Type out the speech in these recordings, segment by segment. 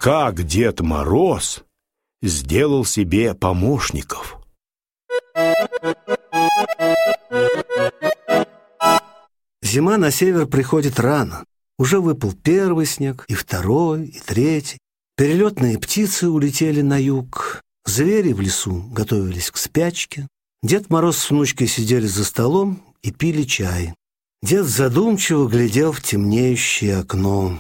как Дед Мороз сделал себе помощников. Зима на север приходит рано. Уже выпал первый снег, и второй, и третий. Перелетные птицы улетели на юг. Звери в лесу готовились к спячке. Дед Мороз с внучкой сидели за столом и пили чай. Дед задумчиво глядел в темнеющее окно.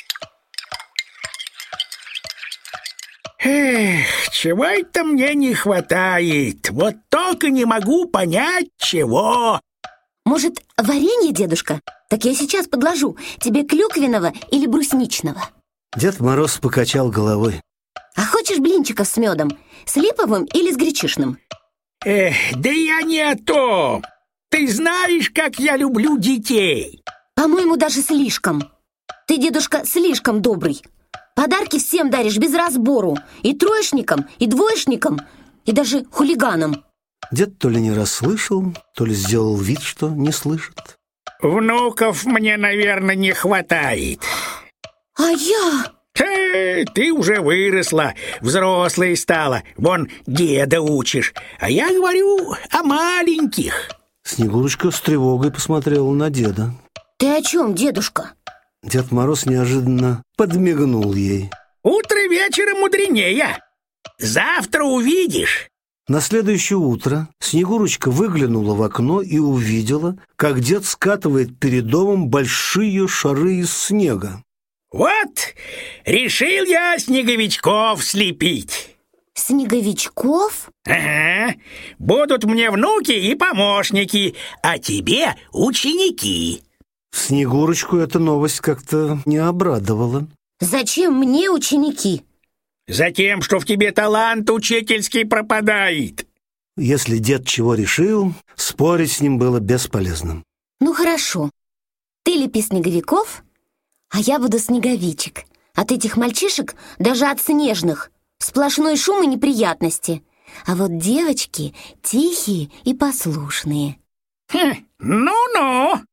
Эх, чего это мне не хватает? Вот только не могу понять, чего. Может, варенье, дедушка? Так я сейчас подложу. Тебе клюквенного или брусничного? Дед Мороз покачал головой. А хочешь блинчиков с медом? С липовым или с гречишным? Эх, да я не о том. Ты знаешь, как я люблю детей. По-моему, даже слишком. Ты, дедушка, слишком добрый. Подарки всем даришь без разбору. И троечникам, и двоечникам, и даже хулиганам. Дед то ли не расслышал, то ли сделал вид, что не слышит. Внуков мне, наверное, не хватает. А я? Ты уже выросла, взрослой стала. Вон деда учишь. А я говорю о маленьких. Снегурочка с тревогой посмотрела на деда. Ты о чем, дедушка? Дед Мороз неожиданно подмигнул ей. Утро вечера мудренее. Завтра увидишь. На следующее утро Снегурочка выглянула в окно и увидела, как дед скатывает перед домом большие шары из снега. Вот, решил я снеговичков слепить. Снеговичков? Ага, будут мне внуки и помощники, а тебе ученики. Снегурочку эта новость как-то не обрадовала. Зачем мне ученики? Затем, что в тебе талант учительский пропадает. Если дед чего решил, спорить с ним было бесполезно. Ну хорошо, ты лепи снеговиков, а я буду снеговичек. От этих мальчишек, даже от снежных, сплошной шум и неприятности. А вот девочки тихие и послушные. Ну-ну.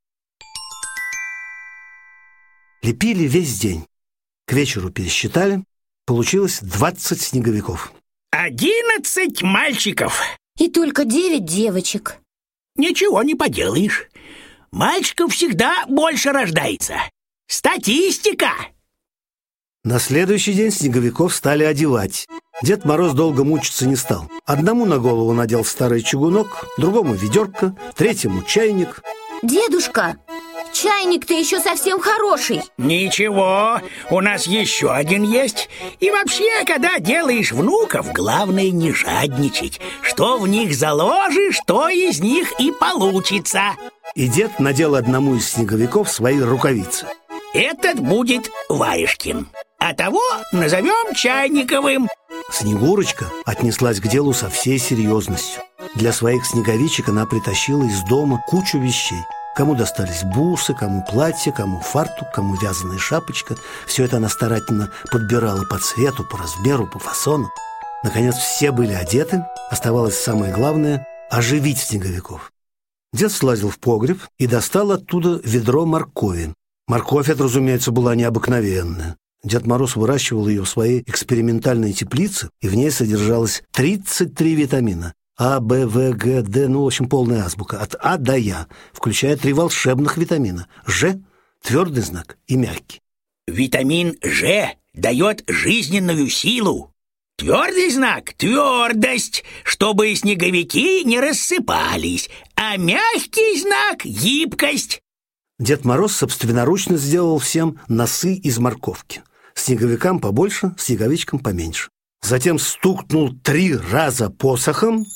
Лепили весь день. К вечеру пересчитали. Получилось 20 снеговиков. 11 мальчиков. И только 9 девочек. Ничего не поделаешь. Мальчиков всегда больше рождается. Статистика. На следующий день снеговиков стали одевать. Дед Мороз долго мучиться не стал. Одному на голову надел старый чугунок, другому ведерко, третьему чайник. Дедушка, чайник-то еще совсем хороший. Ничего, у нас еще один есть. И вообще, когда делаешь внуков, главное не жадничать. Что в них заложишь, то из них и получится. И дед надел одному из снеговиков свои рукавицы. Этот будет Варежкин, а того назовем Чайниковым. Снегурочка отнеслась к делу со всей серьезностью. Для своих снеговичек она притащила из дома кучу вещей. Кому достались бусы, кому платье, кому фартук, кому вязаная шапочка. Все это она старательно подбирала по цвету, по размеру, по фасону. Наконец все были одеты. Оставалось самое главное – оживить снеговиков. Дед слазил в погреб и достал оттуда ведро моркови. Морковь эта, разумеется, была необыкновенная. Дед Мороз выращивал ее в своей экспериментальной теплице, и в ней содержалось 33 витамина. А, Б, В, Г, Д, ну, в общем, полная азбука. От А до Я, включая 3 волшебных витамина. Ж – твердый знак и мягкий. Витамин Ж дает жизненную силу. Твердый знак – твердость, чтобы снеговики не рассыпались. А мягкий знак – гибкость. Дед Мороз собственноручно сделал всем носы из морковки. Снеговикам побольше, снеговичкам поменьше. Затем стукнул 3 раза посохом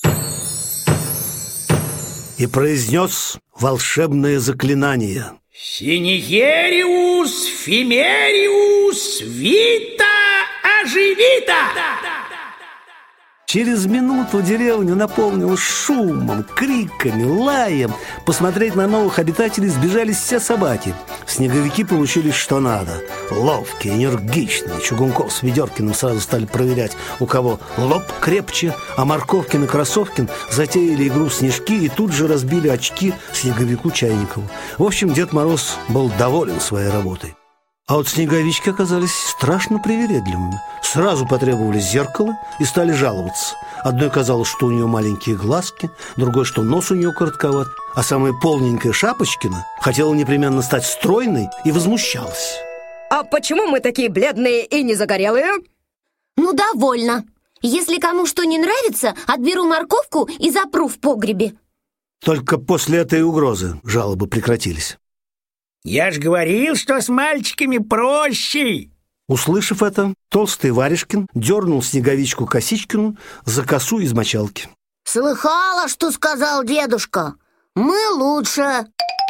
и произнес волшебное заклинание. Синьериус фимериус вита оживита. Через минуту деревню наполнилась шумом, криками, лаем. Посмотреть на новых обитателей сбежались все собаки. Снеговики получили что надо. Ловкие, энергичные. Чугунков с Ведеркиным сразу стали проверять, у кого лоб крепче, а Морковкин и Красовкин затеяли игру в снежки и тут же разбили очки снеговику Чайникову. В общем, Дед Мороз был доволен своей работой. А вот снеговички оказались страшно привередливыми. Сразу потребовали зеркало и стали жаловаться. Одной казалось, что у нее маленькие глазки, другой, что нос у нее коротковат, а самая полненькая Шапочкина хотела непременно стать стройной и возмущалась. А почему мы такие бледные и не загорелые? Ну, довольно. Если кому что не нравится, отберу морковку и запру в погребе. Только после этой угрозы жалобы прекратились. Я ж говорил, что с мальчиками проще. Услышав это, толстый Варежкин дернул Снеговичку Косичкину за косу из мочалки. Слыхала, что сказал дедушка? Мы лучше.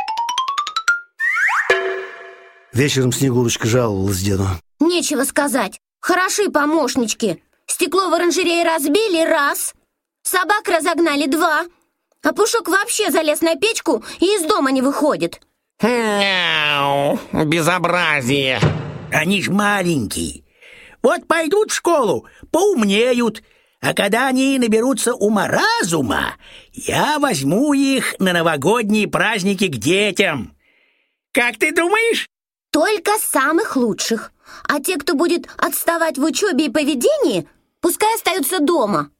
Вечером Снегурочка жаловалась деду. Нечего сказать. Хороши помощнички. Стекло в оранжерее разбили — раз. Собак разогнали — два. А Пушок вообще залез на печку и из дома не выходит. Мяу, безобразие. Они ж маленькие. Вот пойдут в школу, поумнеют. А когда они наберутся ума-разума, я возьму их на новогодние праздники к детям. Как ты думаешь? Только самых лучших. А те, кто будет отставать в учебе и поведении, пускай остаются дома.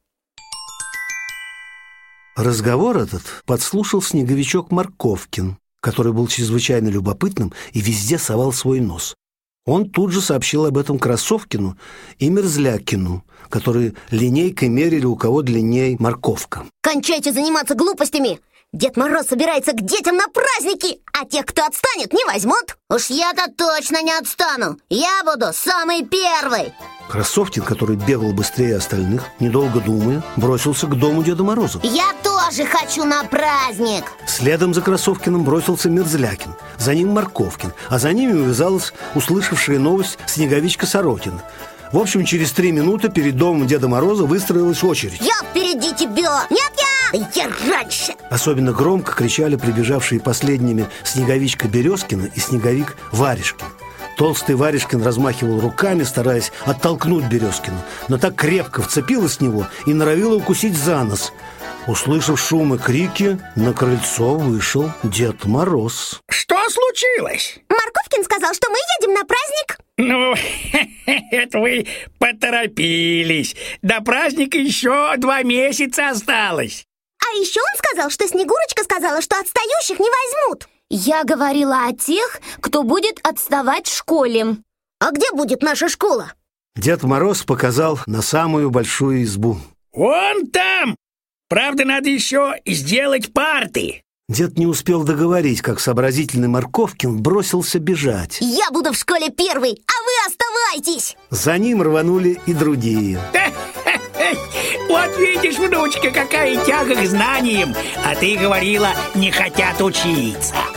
Разговор этот подслушал снеговичок Морковкин, который был чрезвычайно любопытным и везде совал свой нос. Он тут же сообщил об этом Красовкину и Мерзлякину, которые линейкой мерили, у кого длиннее морковка. Кончайте заниматься глупостями! Дед Мороз собирается к детям на праздники, а тех, кто отстанет, не возьмут. Уж я-то точно не отстану. Я буду самый первый. Красовкин, который бегал быстрее остальных, недолго думая, бросился к дому Деда Мороза. Я тоже хочу на праздник. Следом за Красовкиным бросился Мерзлякин, за ним Морковкин, а за ними увязалась услышавшая новость Снеговичка Сорокина. В общем, через 3 минуты перед домом Деда Мороза выстроилась очередь. Я впереди тебя! Нет, я! Я раньше! Особенно громко кричали прибежавшие последними Снеговичка Березкина и Снеговик Варежкин. Толстый Варежкин размахивал руками, стараясь оттолкнуть Березкина, но так крепко вцепилась в него и норовила укусить за нос. Услышав шум и крики, на крыльцо вышел Дед Мороз. Что случилось? Морковкин сказал, что мы едем на праздник. Ну, это вы поторопились. До праздника еще 2 месяца осталось. А еще он сказал, что Снегурочка сказала, что отстающих не возьмут. Я говорила о тех, кто будет отставать в школе. А где будет наша школа? Дед Мороз показал на самую большую избу. Вон там! Правда, надо еще сделать парты. Дед не успел договорить, как сообразительный Морковкин бросился бежать. Я буду в школе первый, а вы оставайтесь! За ним рванули и другие. Вот видишь, внучка, какая тяга к знаниям. А ты говорила, не хотят учиться.